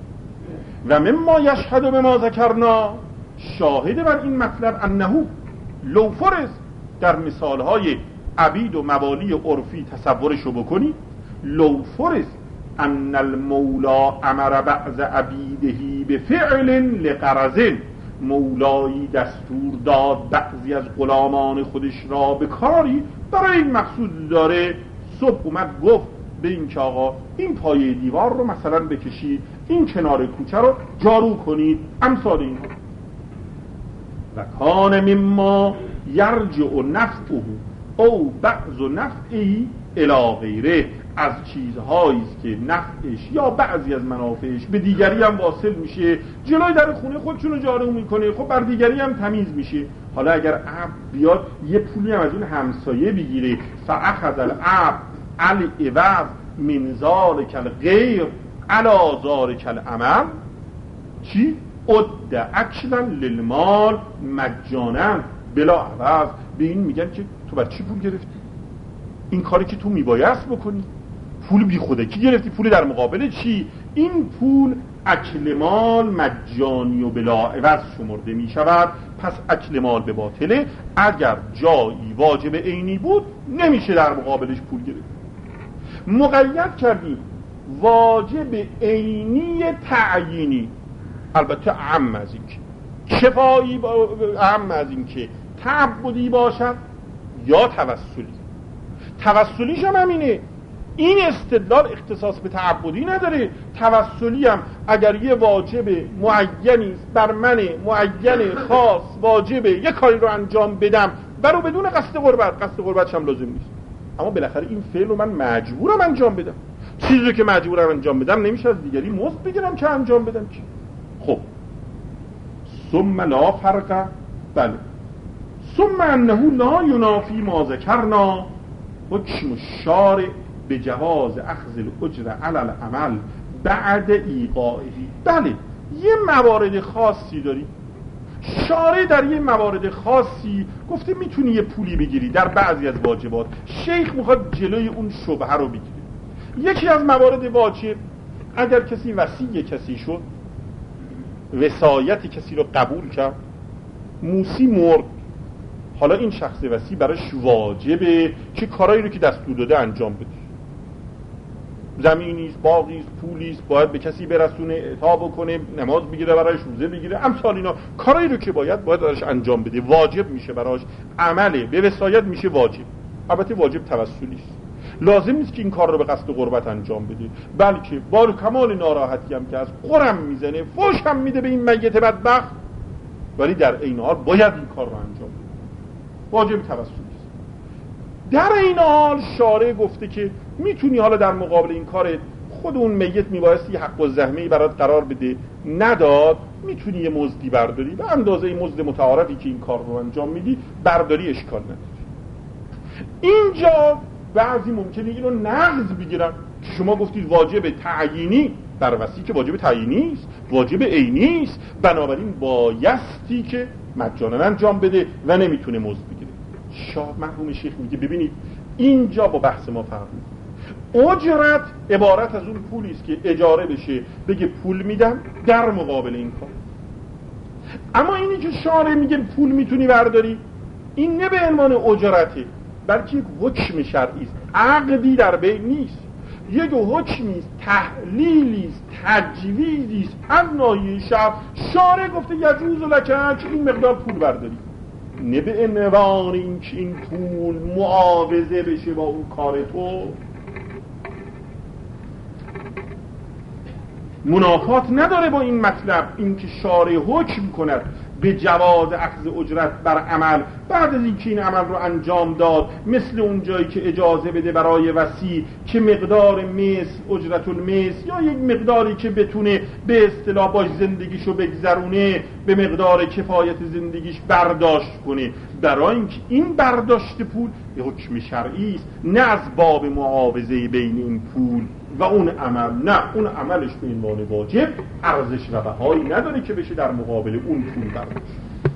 و مما یشهد به ما ذکرنا، شاهد بر این مطلب انه لو فرض، در مثالهای عبید و موالی عرفی تصورشو بکنی، لو فرض ان المولا امر بعض عبیدهی به فعل لغرض، مولایی دستور داد بعضی از غلامان خودش را به کاری برای این مقصود داره. صبح اومد گفت به این که آقا این پایه دیوار رو مثلا بکشید، این کنار کوچه رو جارو کنید، امثال این ها. و کان مما یرجع نفعه او بعض نفعی الی غیره، از چیزهایی است که نفعش یا بعضی از منافعش به دیگری هم واصل میشه. جلوی در خونه خودشونو جارو میکنه، خب بر دیگری هم تمیز میشه. حالا اگر عبد بیاد یه پولی هم از اون همسایه بگیره، فاخذ العبد العوض من ذلک الغیر علی ذلک العمل، چی؟ اد اکلا للمال مجانا بلا عوض. به این میگن که تو بر چی پول گرفتی؟ این کاری که تو میبایست بکنی، پول بی خودکی گرفتی، پول در مقابل چی؟ این پول اکل مال مجانی و بلا عوض شمرده می شود. پس اکل مال به باطله. اگر جایی واجب عینی بود نمیشه در مقابلش پول گرفت. مقید کردیم واجب عینی تعیینی، البته عام از این که کفایی با... عام از این که تعبدی باشد یا توسلی. توسلیش هم همینه، این استدلال اختصاص به تعبدی نداره. توسلی هم اگر یه واجب معینی بر من معین خاص واجبه یه کاری رو انجام بدم برو بدون قصد قربت، قصد قربتش هم لازم نیست، اما بالاخره این فعل رو من مجبورم انجام بدم. چیزی رو که مجبورم انجام بدم نمیشه از دیگری مزد بگیرم که انجام بدم که. خب ثم لا فرق، بله، ثم انه لا ینافی ما ذکرنا حکم الشارع به جواز اخذ الاجر علی العمل بعد ایقاعه. بله، یه موارد خاصی داری، شارع در یه موارد خاصی گفته میتونی یه پولی بگیری در بعضی از واجبات. شیخ میخواد جلوی اون شبهه رو بگیره. یکی از موارد واجب، اگر کسی وصی کسی شد، وصایت کسی رو قبول کرد، موسی مرد، حالا این شخص وصی براش واجبه که کارایی رو که دستور داده انجام بده. زمینیست، باغیست، پولیست، باید به کسی برسونه، اعطا بکنه، نماز بگیره، برایش روزه بگیره، امثال اینا کارایی رو که باید باید براش انجام بده، واجب میشه براش. عمله به وصایت میشه واجب. البته واجب توسلی است، لازم نیست که این کار رو به قصد قربت انجام بده، بلکه با کمال ناراحتی هم که از قرم میزنه، فوش هم میده به این میت بدبخت، ولی در عین حال باید این کار رو انجام بده. واجب توسلی است. در این حال شارع گفته که میتونی حالا در مقابل این کار خود اون میت میبایستی حق و زحمه‌ای برات قرار بده، نداد، میتونی یه مزدی برداری به اندازه مزد متعارفی که این کار رو انجام میدی برداری، اشکال نداره. اینجا بعضی ممکنه اینو نقض بگیرن که شما گفتید واجب تعیینی، بر وصی که واجب تعیینی است، واجب عینی است، بنابراین بایستی که مجانا انجام بده و نمیتونه مزد بگیره. شاه مرحوم شیخ میگه ببینید اینجا با بحث ما فرق میکنه. اجرت عبارت از اون پولی است که اجاره بشه، بگه پول میدم در مقابل این کار. اما اینی که شارع میگه پول میتونی برداری، این نه به عنوان اجرته، بلکه یک حکم شرعی است، عقدی در بین نیست، یک حکمی است، تحلیلی است، تجویزی است از ناحیه شرع. شارع گفته یجوز لک که این مقدار پول برداری، نه به عنوان این که این پول معاوضه بشه با اون کار تو. منافات نداره با این مطلب، این که شارع حکم کند به جواز اخذ اجرت بر عمل بعد از اینکه این عمل رو انجام داد، مثل اون جایی که اجازه بده برای وصی که مقدار مثل اجرت المثل یا یک مقداری که بتونه به اصطلاح باش زندگیشو بگذرونه، به مقدار کفایت زندگیش برداشت کنه، برای اینکه این برداشت پول به حکم شرعی است، نه از باب معاوضه بین این پول و اون عمل. نه، اون عملش به عنوان واجب ارزش و بهایی نداره که بشه در مقابل اون پول برداشت.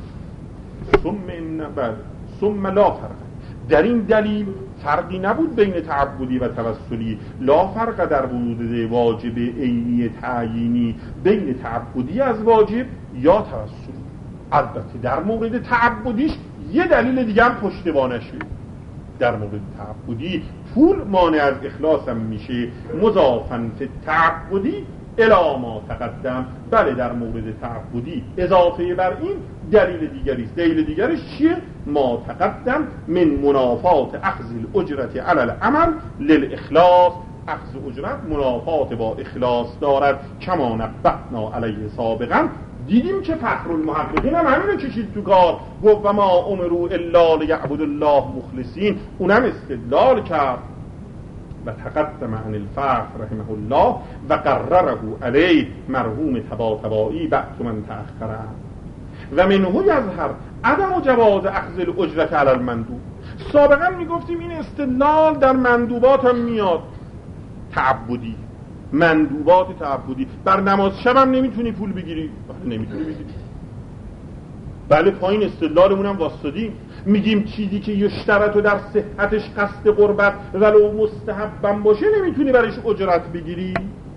ثم ان بعد ثم لا فرق، در این دلیل فرقی نبود بین تعبدی و توسلی. لا فرق در وجود واجب عینی تعیینی بین تعبدی از واجب یا توسلی. البته در مورد تعبدیش یه دلیل دیگه هم پشتوانه شد. در مورد تعبدی پول مانع از اخلاص هم میشه، مضافاً فی تعبدی الی ما تقدم. بله در مورد تعبدی اضافه بر این دلیل دیگری است. دلیل دیگرش چیه؟ ما تقدم من منافات اخذ الاجرت علی العمل للاخلاص. اخذ اجرت منافات با اخلاص دارد، کما نبهنا علیه سابقا. دیدیم که فخر المحققین هم همینو کشید تو کار، گفت و ما امروا الا لیعبدوا الله مخلصین، اونم استدلال کرد. و تقدم عن الفخر رحمه الله و قرره علیه مرحوم طباطبایی بعد من تأخره. و منه یظهر عدم جواز اخذ الاجرت علی المندوب. سابقا میگفتیم این استدلال در مندوبات هم میاد، تعبدی، مندوبات تعبدی. بر نماز شب هم نمیتونی پول بگیری، بله نمیتونی بگیری، بله پایین استدلالمون هم واسطادیم، میگیم چیزی که یشترط و در صحتش قصد قربت ولو مستحبم باشه نمیتونی برایش اجرت بگیری.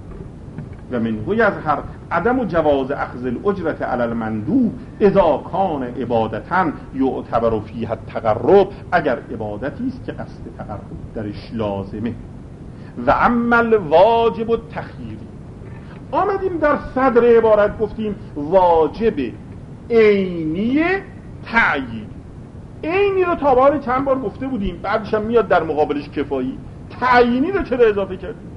و منه یظهر عدم جواز اخذ الاجرت علی المندوب اذا کان عبادتاً یعتبر فیها التقرب، اگر عبادتی است که قصد تقرب درش لازمه. و عمل واجب التخییری، آمدیم در صدر عبارت گفتیم واجب عینی تعیین. عینی رو تا بار چند بار گفته بودیم، بعدش هم میاد در مقابلش کفایی. تعیینی رو چرا اضافه کردیم؟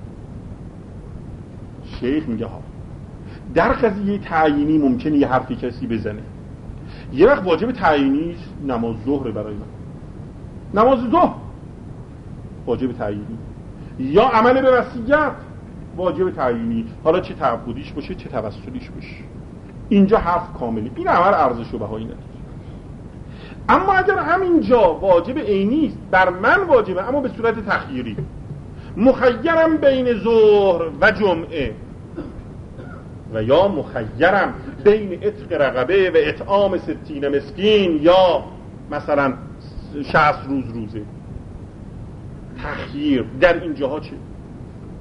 شیخ میگه ها در قضیه تعیینی ممکنه یه حرفی کسی بزنه، یه وقت واجب تعیینی نماز ظهر برای من، نماز ظهر واجب تعیینی، یا عمل به وصیت واجب تعیینی، حالا چه تعبدیش باشه چه توسلیش باشه، اینجا حرف کاملی، این عمل ارزش و بهایی نداره. اما اگر همینجا واجب عینی است، بر من واجبه اما به صورت تخییری، مخیرم بین ظهر و جمعه، و یا مخیرم بین عتق رقبه و اطعام ستین مسکین، یا مثلا شصت روز روزه. تخییر در این جاها چه؟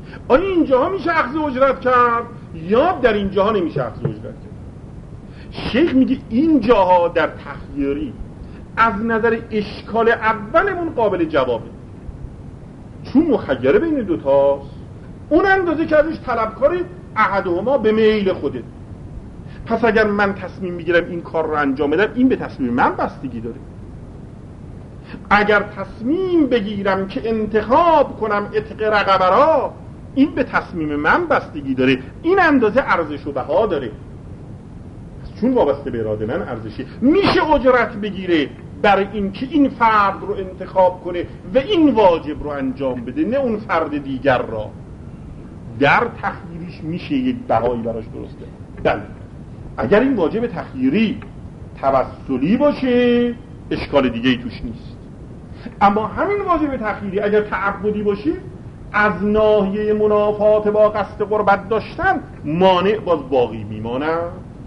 آیا اینجاها میشه اخذ اجرت کرد یا در اینجاها نمیشه اخذ اجرت کرد؟ شیخ میگه اینجاها در تخییری از نظر اشکال اولمون قابل جوابه، چون مخیره بین دوتاست، اون اندازه که ازش طلبکاری احدهما به میل خوده. پس اگر من تصمیم میگیرم این کار رو انجام بدم، این به تصمیم من بستگی داره. اگر تصمیم بگیرم که انتخاب کنم عتق رقبه را، این به تصمیم من بستگی داره، این اندازه ارزش و بها داره. چون وابسته به اراده من ارزشی، میشه اجرت بگیره برای این که این فرد رو انتخاب کنه و این واجب رو انجام بده، نه اون فرد دیگر را. در تخییریش میشه یک بهایی براش درسته. بله، اگر این واجب تخییری توسلی باشه اشکال دیگه ای توش نیست. اما همین واجب تخییری اگر تعبدی باشه، از ناحیه منافات با قصد قربت داشتن مانع باز باقی میمانه.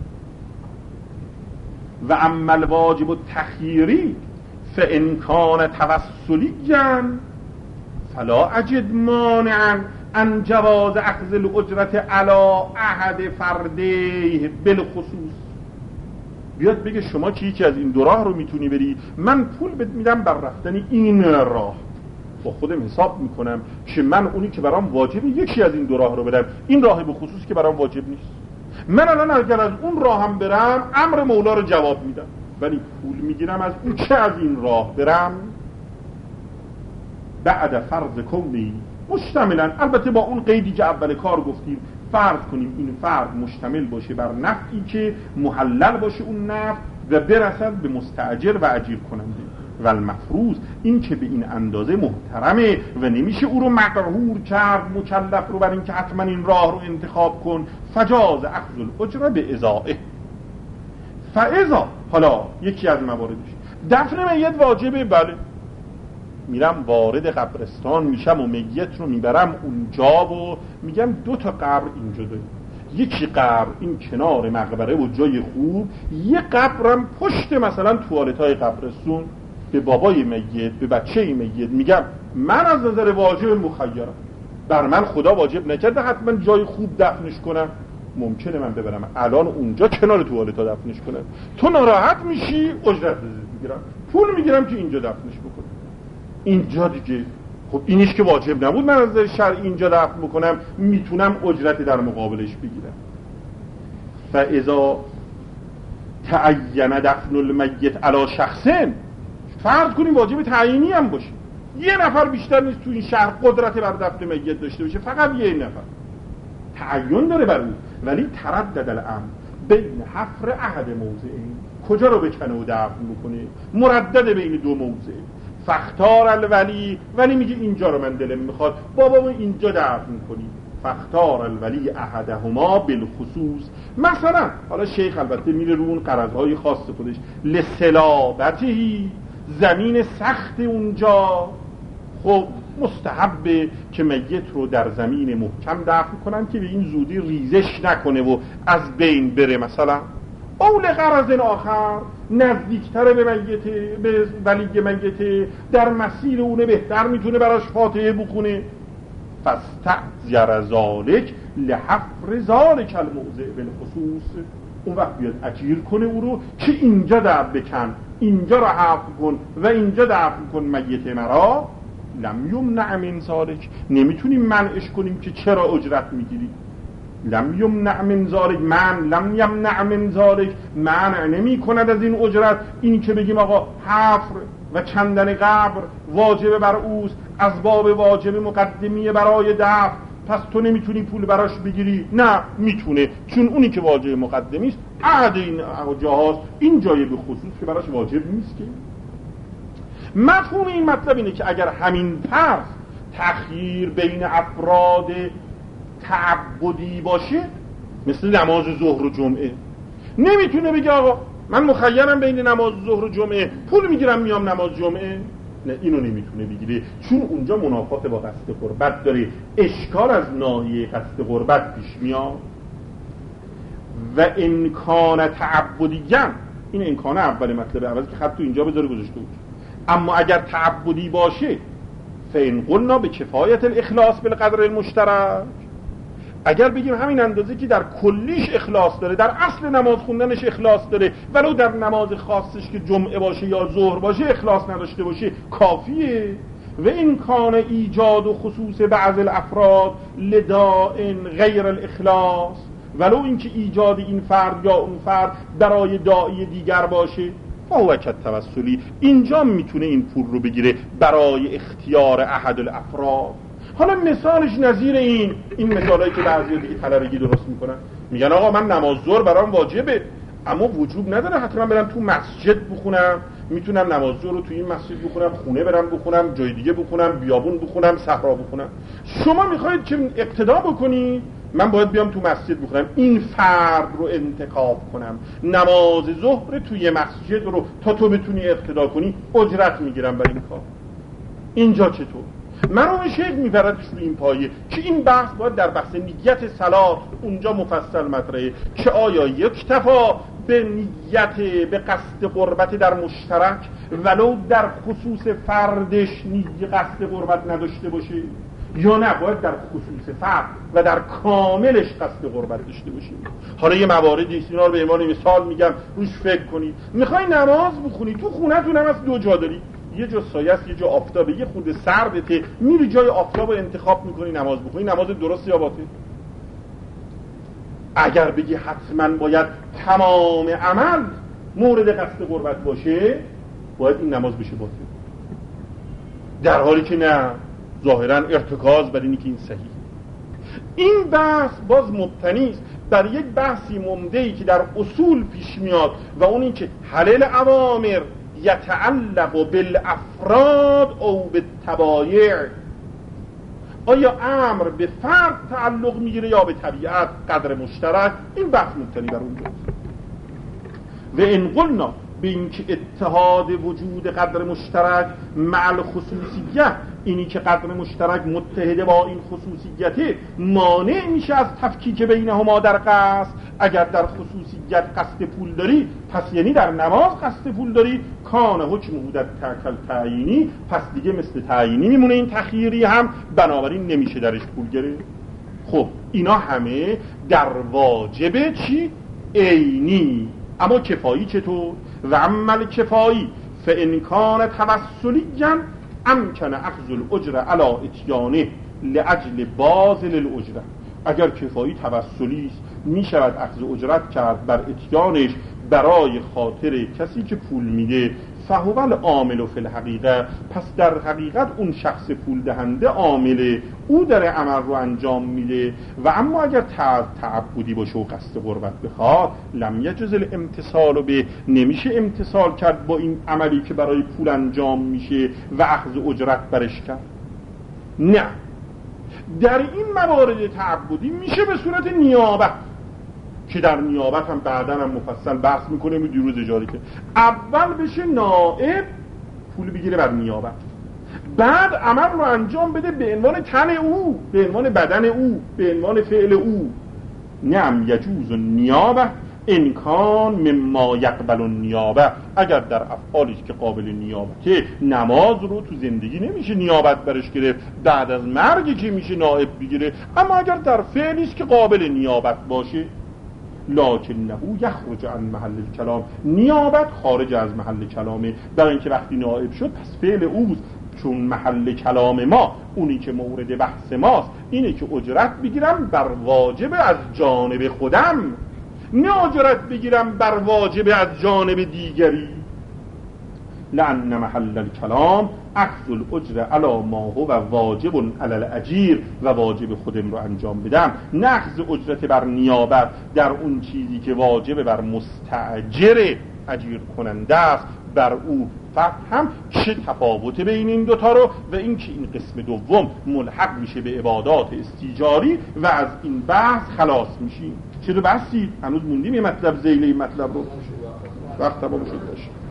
و اما الواجب التخییری فان کان توسلیا فلا اجد مانعا ان جواز اخذ الاجرت علی احد فردیه بالخصوص. بیاد بگه شما که یکی از این دو راه رو میتونی بری، من پول بهت میدم بر رفتن این راه، با خودم حساب میکنم که من اونی که برام واجبه یکی از این دو راه رو برم، این راه به خصوص که برام واجب نیست. من الان اگر از اون راه هم برم امر مولا رو جواب میدم، ولی پول میگیرم از اون که از این راه برم بعد فرض کنی مشتملا، البته با اون قیدی که اول کار گفتیم، فرض کنیم این فرض مشتمل باشه بر نفعی که محلل باشه اون نفع و برسد به مستاجر و اجیر کننده. و المفروض این که به این اندازه محترمه و نمیشه او رو مقرور کرد مکلف رو بر این که حتما این راه رو انتخاب کن. فجاز اخذ الاجره به ازائه. فاذا، حالا یکی از مواردش دفن میت واجبه، بله، میرم وارد قبرستان میشم و میت رو میبرم اونجا و میگم دو تا قبر اینجا داریم، یکی قبر این کنار مقبره و جای خوب، یه قبرم پشت مثلا توالتای قبرستون، به بابای میت به بچه میت میگم من از نظر واجب مخیرم، بر من خدا واجب نکرده حتما جای خوب دفنش کنم، ممکنه من ببرم الان اونجا کنار توالتا دفنش کنم، تو ناراحت میشی اجرت میگیرم، پول میگیرم که اینجا دفنش بکنم. اینجا دیگه خب اینیش که واجب نبود من از نظر شرعی اینجا دفن بکنم، میتونم اجرت در مقابلش بگیرم. فاذا تعین دفن المیت علی شخصن، فرض کنیم واجب تعیینی هم باشه، یه نفر بیشتر نیست تو این شهر قدرت بر دفن میت داشته باشه، فقط یه نفر تعین داره بر اون، ولی تردد الامر بین حفر احد موضعین، کجا رو بکنه و دفن بکنه، مردد بین دو موضع. فاختار الولی، ولی میگه اینجا رو من دلم میخواد بابا اینجا دفن کنی، فاختار الولی احدهما بالخصوص. مثلا حالا شیخ البته میره رو اون غرضهای خاص خودش، لسلابتی، زمین سخت اونجا، خب مستحبه که میت رو در زمین محکم دفن کنن که به این زودی ریزش نکنه و از بین بره. مثلا اول غرض آخر نزدیکتر به میت، به ولی میت، در مسیر اونه بهتر میتونه براش فاتحه بخونه. فاستعجر ذالک لحفر ذالک الموضع بالخصوص، اون وقت بیاد اجیر کنه او رو که اینجا دفن بکن، اینجا رو حفر کن و اینجا دفن کن میت مرا. لم یمنع من ذالک، نمیتونیم منعش کنیم که چرا اجرت میگیری. لم یمنع من ذالک، من لم یمنع من ذالک، منع نمی کند از این اجرت. این که بگیم آقا حفر و کندن قبر واجب بر اوست، از باب واجب مقدمیه برای دفن، پس تو نمیتونی پول براش بگیری. نه میتونه، چون اونی که واجب مقدمی است عهد این جاهاست، این جای به خصوص که براش واجب نیست. که مفهوم این مطلب اینه که اگر همین فرض تخییر بین افراد تعبدی باشه، مثل نماز ظهر و جمعه، نمیتونه بگه آقا من مخیرم بین نماز ظهر و جمعه، پول میگیرم میام نماز جمعه. نه، اینو نمیتونه بگیره، چون اونجا منافات با قصد قربت داره، اشکال از ناحیه قصد قربت پیش میاد. و امکان تعبدیان، این امکانه اول مطلب اول که خط تو اینجا بذاره گذاشته بود. اما اگر تعبدی باشه، فإن قلنا به کفایت الاخلاص بالقدر المشترک، اگر بگیم همین اندازه که در کلیش اخلاص داره، در اصل نماز خوندنش اخلاص داره، ولو در نماز خاصش که جمعه باشه یا ظهر باشه اخلاص نداشته باشه کافیه. و این کان ایجاد و خصوص بعض الافراد لداء غیر الاخلاص، ولو اینکه ایجاد این فرد یا اون فرد برای داعی دیگر باشه، فهو کالتوسلی، اینجا میتونه این پول رو بگیره برای اختیار احد الافراد. حالا مثالش نظیر این این مثالایی که بعضی دیگه طلبگی درست میکنن، میگن آقا من نماز ظهر برام واجبه اما وجوب نداره حتما برم تو مسجد بخونم، میتونم نماز ظهر رو تو این مسجد بخونم، خونه برم بخونم، جای دیگه بخونم، بیابون بخونم، صحرا بخونم. شما میخواید که اقتدا بکنی، من باید بیام تو مسجد بخونم، این فرد رو انتخاب کنم، نماز ظهر توی مسجد رو تا تو بتونی اقتدا کنی اجرت میگیرم برای این کار. اینجا چطور؟ مرحوم شیخ میبردش رو این پایه که این بحث باید در بحث نیت صلات اونجا مفصل مطرحه که آیا یکتفا به نیت به قصد قربت در مشترک ولو در خصوص فردش نیت قصد قربت نداشته باشه، یا نه باید در خصوص فرد و در کاملش قصد قربت داشته باشیم. حالا یه مواردی اینا رو به عنوان مثال میگم روش فکر کنید. میخوای نماز بخونی، تو خونه‌تون هم از دو جا داری، یه جا سایه است یه جا آفتابه، یه خورده سردته، میری جای آفتاب رو انتخاب میکنی نماز بخونی، نماز درست یا باطل؟ اگر بگی حتما باید تمام عمل مورد قصد قربت باشه، باید این نماز بشه باطل، در حالی که نه، ظاهرا ارتکاز بر اینی که این صحیح. این بحث باز مبتنی است بر یک بحثی ممدهی که در اصول پیش میاد و اون این که حلال اوامر یتعلق بالافراد او بالتبایع، آیا امر به فرد تعلق میگیره یا به طبیعت قدر مشترک؟ این بحث مبتنی بر اونجاست. و ان قلنا به اینکه اتحاد وجود قدر مشترک مع الخصوصیت، اینی که قدر مشترک متحده با این خصوصیت مانع میشه از تفکیک بینهما در قصد. اگر در خصوصیت قصد پول داری، پس یعنی در نماز قصد پول داری، کان حکم مودت تکل تعیینی، پس دیگه مثل تعیینی میمونه این تخییری هم، بنابراین نمیشه درش پول گرفت. خب اینا همه در واجب چی؟ عینی. اما کفایی چطور؟ و عمل کفایی فان کان توسلیا امکن اخذ الاجر علی اتیانه لاجل باذل الاجره. اگر کفایی توسلی است میشود اخذ اجرت کرد بر اتیانش برای خاطر کسی که پول میده، فهو العامل فی الحقیقه، پس در حقیقت اون شخص پول دهنده عامله، او در عمل رو انجام میده. و اما اگر تعبدی باشه و قصد قربت بخواد، لم یجوز الامتصال به، نمیشه امتصال کرد با این عملی که برای پول انجام میشه و اخذ اجرت برش کرد. نه، در این موارد تعبدی میشه به صورت نیابت، که در نیابت هم بعداً هم مفصل بحث میکنیم و دیروز اجاره که اول بشه نائب پول بگیره بر نیابت، بعد عمل رو انجام بده به عنوان تن او، به عنوان بدن او، به عنوان فعل او. نعم یجوز نیابه انکان مما یقبل النیابه، اگر در افعالی که قابل نیابته، نماز رو تو زندگی نمیشه نیابت برش گرفت، بعد از مرگی که میشه نائب بگیره. اما اگر در فعلی که قابل نیابت باشه، لکنه یخرج عن محل الکلام، نیابت خارج از محل کلامه، برای اینکه وقتی نائب شد پس فعل اوست، چون محل کلام ما اونی که مورد بحث ماست اینه که اجرت بگیرم بر واجب از جانب خودم، نه اجرت بگیرم بر واجب از جانب دیگری. لأن محل الکلام اخذ الاجر علی ما هو واجب علی الاجیر، و واجب خودم رو انجام بدم، نه اخذ اجرت بر نیابت در اون چیزی که واجب بر مستاجر اجیر کننده است بر او. فهم چه تفاوت بین این دوتا رو، و این که این قسم دوم ملحق میشه به عبادات استیجاری و از این بحث خلاص میشیم. چرا بحثی؟ هنوز موندیم یه مطلب زیله این مطلب رو، وقت تمام شد باشه.